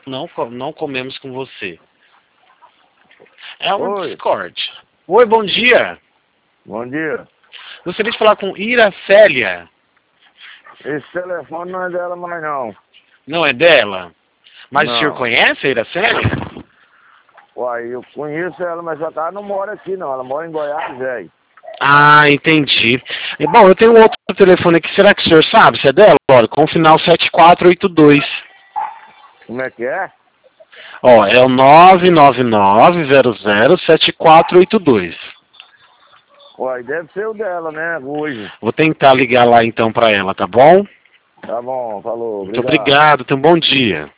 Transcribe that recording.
não comemos com você. É um Oi. Discord. Oi, bom dia. Bom dia. Gostaria de falar com Iracélia. Esse telefone não é dela mais não. Não é dela? Mas o senhor Não. conhece a Iracélia? Uai, eu conheço ela, mas ela não mora aqui não. Ela mora em Goiás, velho. Ah, entendi. Bom, eu tenho um outro telefone aqui. Será que o senhor sabe se é dela? Olha, com o final 7482. Como é que é? Ó, é o 999007482. Uai, deve ser o dela, né? Hoje. Vou tentar ligar lá então pra ela, tá bom? Tá bom, falou. Muito Obrigado. obrigado, tenha um bom dia.